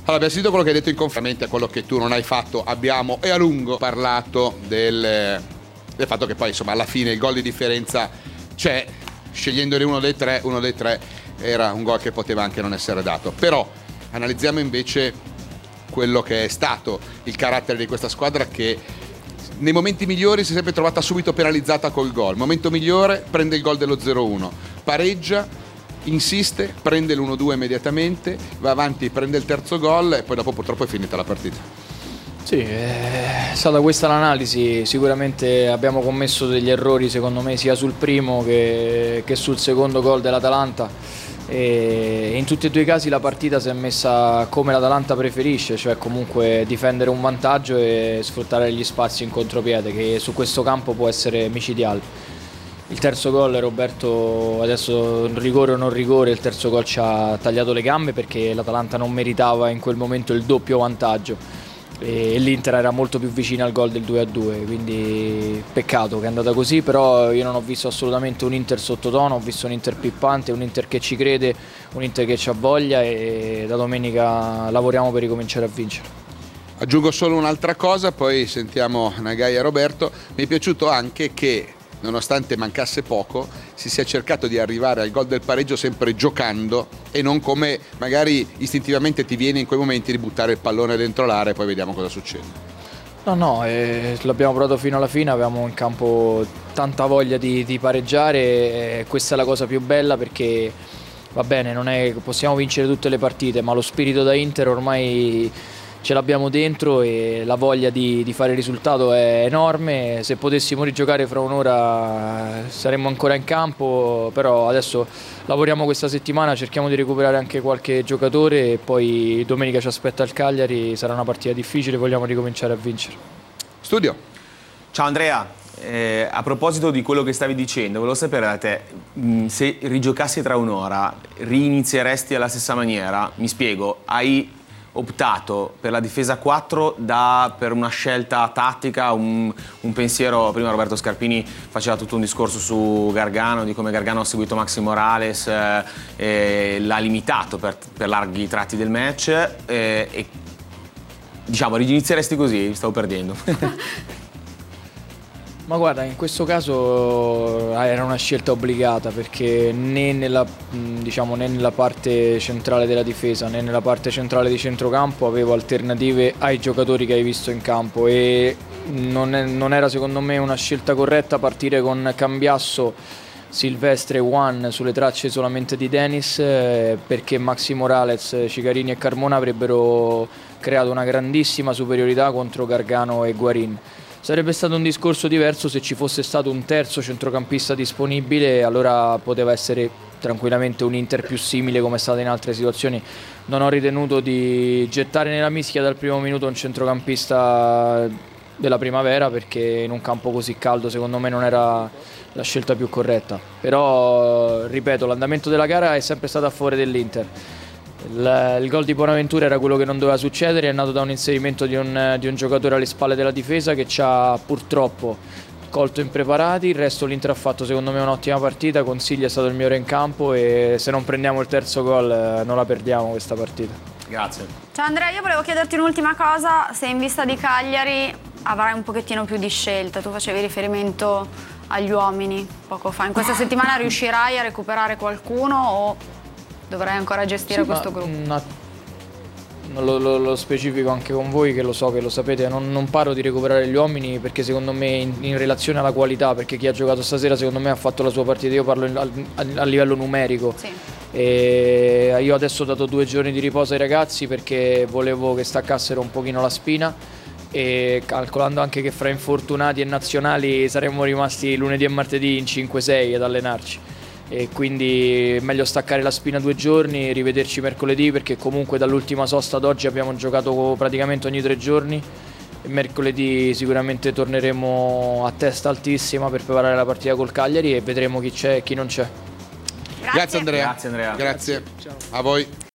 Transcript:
Allora, abbiamo sentito quello che hai detto in conferenza, a quello che tu non hai fatto. Abbiamo e a lungo parlato del fatto che poi insomma alla fine il gol di differenza c'è, scegliendone uno dei tre era un gol che poteva anche non essere dato. Però analizziamo invece quello che è stato il carattere di questa squadra, che nei momenti migliori si è sempre trovata subito penalizzata col gol. Momento migliore, prende il gol dello 0-1, pareggia, insiste, prende l'1-2 immediatamente, va avanti, prende il terzo gol e poi dopo purtroppo è finita la partita. Sì, è stata questa l'analisi. Sicuramente abbiamo commesso degli errori secondo me sia sul primo che sul secondo gol dell'Atalanta, e in tutti e due i casi la partita si è messa come l'Atalanta preferisce, cioè comunque difendere un vantaggio e sfruttare gli spazi in contropiede, che su questo campo può essere micidiale. Il terzo gol, Roberto, adesso rigore o non rigore, il terzo gol ci ha tagliato le gambe perché l'Atalanta non meritava in quel momento il doppio vantaggio e l'Inter era molto più vicina al gol del 2-2, quindi peccato che è andata così. Però io non ho visto assolutamente un Inter sottotono, ho visto un Inter pippante, un Inter che ci crede, un Inter che ci ha voglia, e da domenica lavoriamo per ricominciare a vincere. Aggiungo solo un'altra cosa, poi sentiamo Nagai e Roberto. Mi è piaciuto anche che, nonostante mancasse poco, si sia cercato di arrivare al gol del pareggio sempre giocando e non come magari istintivamente ti viene in quei momenti di buttare il pallone dentro l'area e poi vediamo cosa succede. No, l'abbiamo provato fino alla fine, avevamo in campo tanta voglia di pareggiare, e questa è la cosa più bella, perché va bene, non è che possiamo vincere tutte le partite, ma lo spirito da Inter ormai ce l'abbiamo dentro e la voglia di fare il risultato è enorme. Se potessimo rigiocare fra un'ora saremmo ancora in campo, però adesso lavoriamo questa settimana, cerchiamo di recuperare anche qualche giocatore e poi domenica ci aspetta il Cagliari, sarà una partita difficile, vogliamo ricominciare a vincere. Studio. Ciao Andrea, a proposito di quello che stavi dicendo, volevo sapere da te, se rigiocassi tra un'ora, rinizieresti alla stessa maniera? Mi spiego, hai optato per la difesa 4 per una scelta tattica, un pensiero. Prima Roberto Scarpini faceva tutto un discorso su Gargano, di come Gargano ha seguito Maxi Morales, l'ha limitato per larghi tratti del match, e diciamo rinizieresti così? Stavo perdendo. Ma guarda, in questo caso era una scelta obbligata, perché né nella parte centrale della difesa né nella parte centrale di centrocampo avevo alternative ai giocatori che hai visto in campo, e non era secondo me una scelta corretta partire con Cambiasso, Silvestre e Juan sulle tracce solamente di Dennis, perché Maxi Morales, Cicarini e Carmona avrebbero creato una grandissima superiorità contro Gargano e Guarin. Sarebbe stato un discorso diverso se ci fosse stato un terzo centrocampista disponibile, allora poteva essere tranquillamente un Inter più simile come è stato in altre situazioni. Non ho ritenuto di gettare nella mischia dal primo minuto un centrocampista della primavera, perché in un campo così caldo secondo me non era la scelta più corretta. Però, ripeto, l'andamento della gara è sempre stato a favore dell'Inter. Il gol di Bonaventura era quello che non doveva succedere, è nato da un inserimento di un giocatore alle spalle della difesa che ci ha purtroppo colto impreparati. Il resto l'Inter ha fatto secondo me un'ottima partita, Consigli è stato il migliore in campo e se non prendiamo il terzo gol non la perdiamo questa partita. Grazie. Ciao Andrea, io volevo chiederti un'ultima cosa, se in vista di Cagliari avrai un pochettino più di scelta. Tu facevi riferimento agli uomini poco fa, in questa settimana riuscirai a recuperare qualcuno o dovrai ancora gestire questo gruppo? Lo specifico anche con voi, che lo so, che lo sapete, non parlo di recuperare gli uomini, perché secondo me in relazione alla qualità, perché chi ha giocato stasera secondo me ha fatto la sua partita, io parlo a livello numerico. Sì. E io adesso ho dato 2 giorni di riposo ai ragazzi perché volevo che staccassero un pochino la spina, e calcolando anche che fra infortunati e nazionali saremmo rimasti lunedì e martedì in 5-6 ad allenarci, e quindi è meglio staccare la spina 2 giorni, rivederci mercoledì, perché comunque dall'ultima sosta ad oggi abbiamo giocato praticamente ogni 3 giorni, e mercoledì sicuramente torneremo a testa altissima per preparare la partita col Cagliari e vedremo chi c'è e chi non c'è. Grazie Andrea. Grazie Andrea. Grazie. Ciao. A voi.